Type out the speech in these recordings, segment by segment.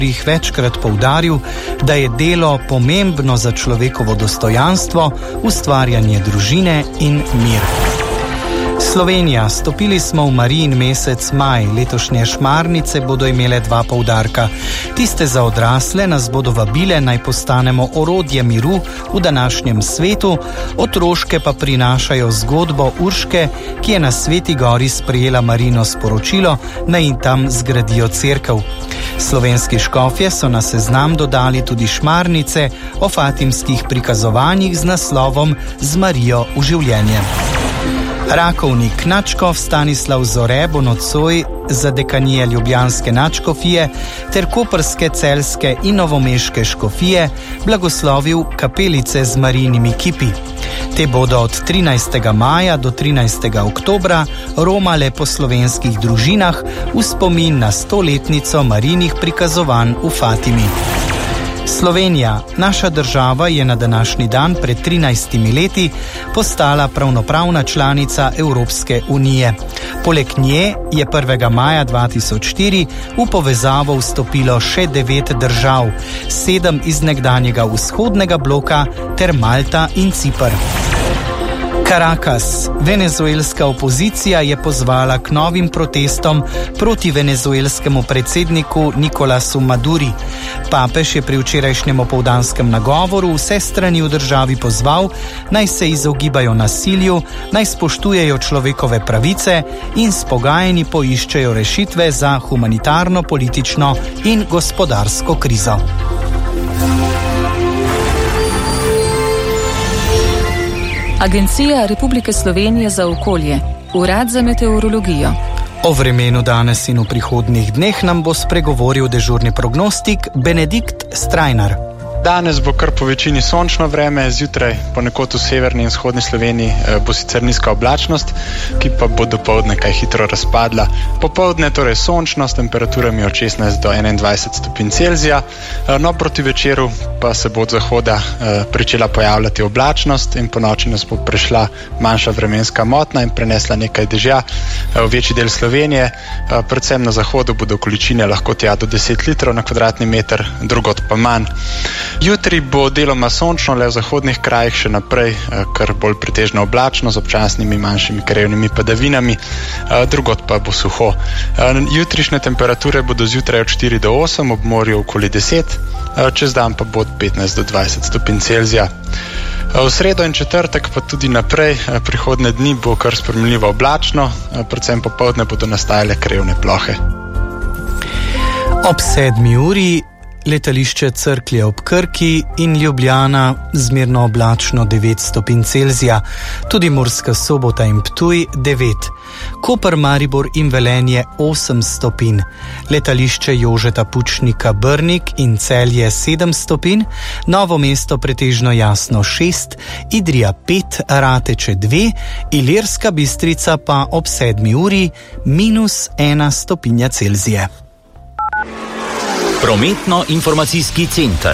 večkrat poudaril, da je delo pomembno za človekovo dostojanstvo, ustvarjanje družine in mir. Slovenija, stopili smo v Marijin mesec maj. Letošnje šmarnice bodo imele dva poudarka. Tiste za odrasle nas bodo vabile, naj postanemo orodje miru v današnjem svetu, otroške pa prinašajo zgodbo Urške, ki je na Sveti gori sprejela Marijino sporočilo, naj jim tam zgradijo cerkev. Slovenski škofje so na seznam dodali tudi šmarnice o fatimskih prikazovanjih z naslovom Z Marijo v življenje. Rakovnik nadškof Stanislav Zore bo nocoj za dekanije ljubljanske nadškofije ter koprske, celjske in novomeške škofije blagoslovil kapelice z Marijinimi kipi. Te bodo od 13. maja do 13. oktobra romale po slovenskih družinah v spomin na 100-letnico Marijinih prikazovanj v Fatimi. Slovenija, naša država, je na današnji dan pred 13 leti postala pravnopravna članica Evropske unije. Poleg nje je 1. maja 2004 v povezavo vstopilo še 9 držav, 7 iz nekdanjega vzhodnega bloka ter Malta in Cipr. Caracas. Venezuelska opozicija je pozvala k novim protestom proti venezuelskemu predsedniku Nikolasu Maduri. Papež je pri včerajšnjem opoldanskem nagovoru vse strani v državi pozval, naj se izogibajo nasilju, naj spoštujejo človekove pravice in s pogajanji poiščejo rešitve za humanitarno, politično in gospodarsko krizo. Agencija Republike Slovenije za okolje, Urad za meteorologijo. O vremenu danes in v prihodnjih dneh nam bo spregovoril dežurni prognostik Benedikt Strajnar. Danes bo kar po večini sončno vreme, zjutraj ponekod v severni in vzhodni Sloveniji bo sicer nizka oblačnost, ki pa bo dopoldne kaj hitro razpadla. Popoldne torej sončno s temperaturami od 16 do 21 stopinj Celzija, no proti večeru pa se bo od zahoda pričela pojavljati oblačnost in ponoči nas bo prešla manjša vremenska motna in prenesla nekaj dežja v večji del Slovenije. Predvsem na zahodu bodo količine lahko tja do 10 litrov na kvadratni meter, drugod pa manj. Jutri bo deloma sončno, le v zahodnih krajih še naprej, kar bolj pretežno oblačno z občasnimi manjšimi krajevnimi padavinami, drugod pa bo suho. Jutrišnje temperature bodo zjutraj od 4 do 8, ob morju okoli 10, čez dan pa bo od 15 do 20 stopinj Celzija. V sredo in četrtek pa tudi naprej prihodnje dni bo kar spremljivo oblačno, predvsem popoldne bodo nastajale krajevne plohe. Ob 7. uri letališče Cerklje ob Krki in Ljubljana zmerno oblačno 9 stopinj Celzija, tudi Murska Sobota in Ptuj 9, Koper, Maribor in Velenje 8 stopinj, letališče Jožeta Pučnika Brnik in Celje 7 stopinj, Novo mesto pretežno jasno 6, Idrija 5, Rateče 2, Ilirska Bistrica pa ob 7. uri -1 stopinja Celzije. Prometno-informacijski center.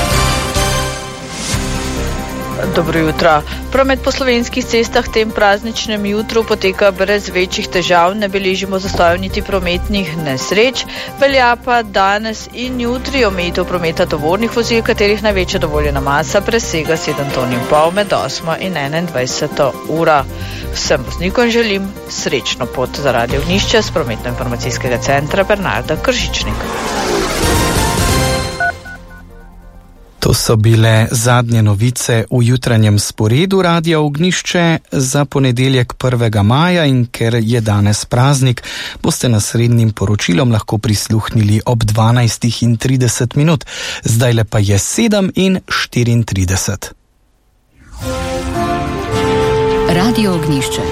Dobro jutro. Promet po slovenskih cestah tem prazničnem jutru poteka brez večjih težav, ne beležimo zastojev niti prometnih nesreč. Velja pa danes in jutri omejitev prometa tovornih vozil, katerih največja dovoljena masa presega 7,5 ton med 8 in 21 uro. Vsem voznikom želim srečno pot za Radio Ognjišče z prometno-informacijskega centra Bernarda Kržičnik. To so bile zadnje novice v jutranjem sporedu Radia Ognjišče za ponedeljek 1. maja in ker je danes praznik, boste naslednjim poročilom lahko prisluhnili ob 12:30. Zdajle pa je 7:34. Radio Ognjišče.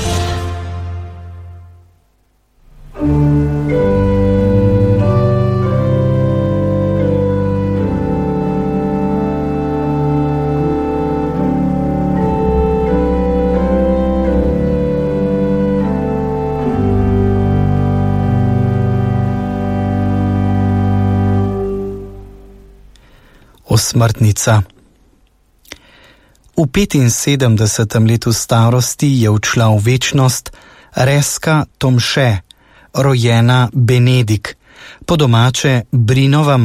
Osmrtnica. V 75. letu starosti je odšla v večnost Reska Tomše, rojena Benedik, po domače Brinova